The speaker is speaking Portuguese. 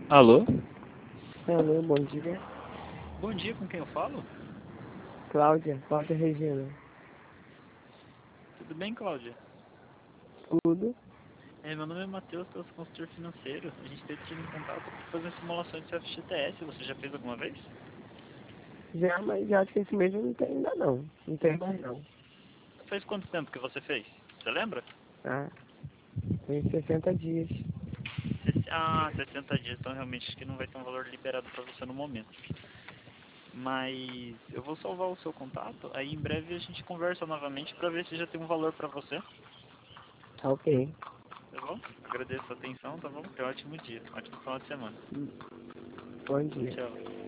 Alô? Alô, bom dia. Bom dia, com quem eu falo? Cláudia Regina. Tudo bem, Cláudia? Tudo? Meu nome é Matheus, eu sou consultor financeiro. A gente tem tido em contato para fazer simulações de FGTS. Você já fez alguma vez? Já, mas já acho que esse mês eu não tenho ainda não. Não tem mais não. Faz quanto tempo que você fez? Você lembra? Tá? Tem 60 dias. 60 dias, então realmente acho que não vai ter um valor liberado para você no momento. Mas eu vou salvar o seu contato, aí em breve a gente conversa novamente para ver se já tem um valor para você, Tá ok. tá bom? Agradeço a atenção, tá bom? Tenha um ótimo dia, um ótimo final de semana. Bom dia. Tchau.